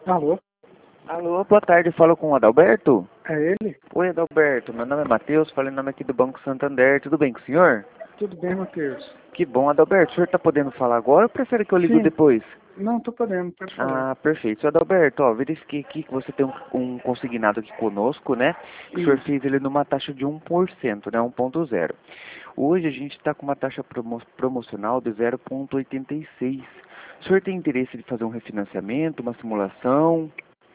Alô? Alô, boa tarde, falo com o Adalberto? É ele? Oi, Adalberto, meu nome é Matheus, falo em nome aqui do Banco Santander, tudo bem com o senhor? Tudo bem, Matheus? Que bom, Adalberto, o senhor está podendo falar agora ou prefere que eu ligo Sim. depois? Não, tô podendo, pode falar. Ah, perfeito. Seu Adalberto, ó, verifiquei aqui que você tem um consignado aqui conosco, né? Que o senhor Isso. fez ele numa taxa de 1%, né? 1,0. Hoje a gente está com uma taxa promocional de 0,86. O senhor tem interesse de fazer um refinanciamento, uma simulação?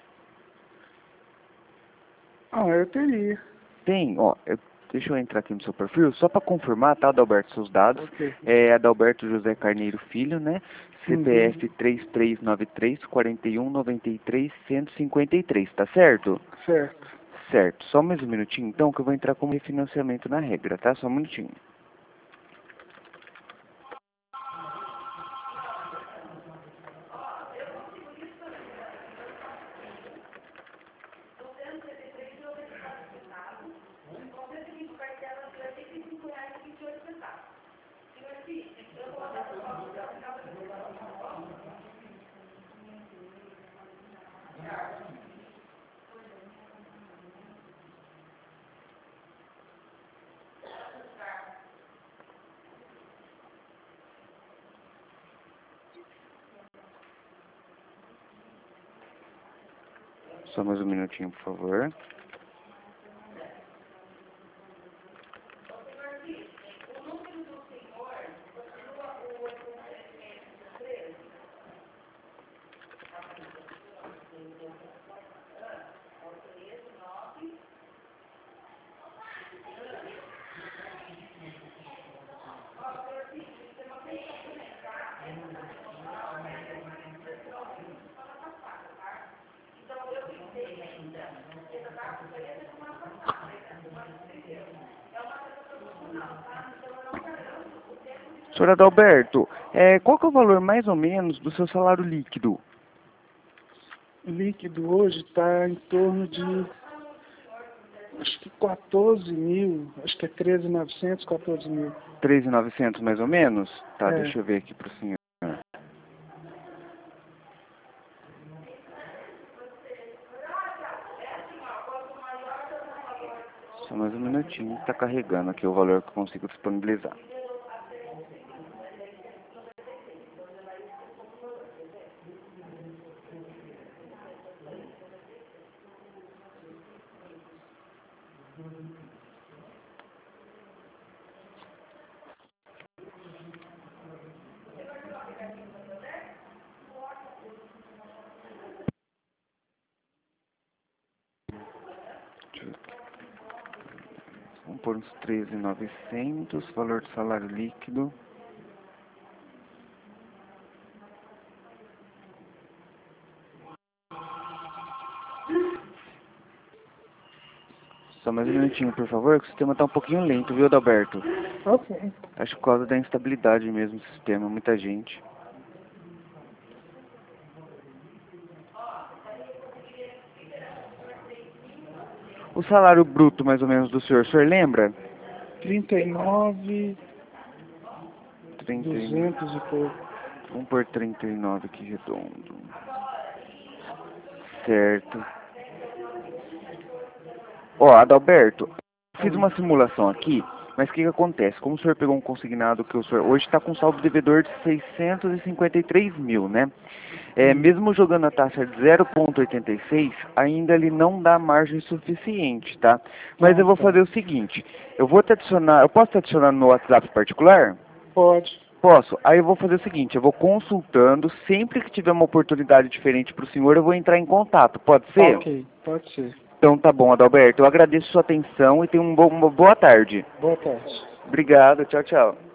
Ah, eu teria. Tem, ó, deixa eu entrar aqui no seu perfil, só para confirmar, tá, Adalberto, seus dados. Ok. É Adalberto José Carneiro Filho, né? Uhum. CPF 3393 4193 153, tá certo? Certo. Certo. Só mais um minutinho, então, que eu vou entrar como refinanciamento na regra, tá? Só um minutinho. Só mais um minutinho, por favor. Senhor Adalberto, qual que é o valor mais ou menos do seu salário líquido? O líquido hoje está em torno de, acho que 14 mil, acho que é 13.900, 14 mil. 13.900 mais ou menos? Tá, É. deixa eu ver aqui pro senhor. Só mais um minutinho, tá carregando aqui o valor que eu consigo disponibilizar. Vamos pôr uns 13.900, valor do salário líquido. Só mais um minutinho, por favor, que o sistema tá um pouquinho lento, viu, Adalberto? Ok. Acho por causa da instabilidade mesmo do sistema, muita gente. O salário bruto, mais ou menos, do senhor, o senhor lembra? 39, 30, 200 e pouco. vamos pôr 39 aqui redondo. Certo. Ó, Adalberto, fiz uma simulação aqui, mas o que que acontece? Como o senhor pegou um consignado que o senhor hoje está com saldo devedor de 653 mil, né? Mesmo jogando a taxa de 0,86, ainda ele não dá margem suficiente, tá? Mas Ah, eu vou tá. fazer o seguinte, eu vou te adicionar, eu posso te adicionar no meu WhatsApp particular? Pode. Posso. Aí eu vou fazer o seguinte, eu vou consultando, sempre que tiver uma oportunidade diferente para o senhor, eu vou entrar em contato, pode ser? Ok, pode ser. Então tá bom, Adalberto, eu agradeço sua atenção e tenha uma boa tarde. Boa tarde. Obrigado, tchau, tchau.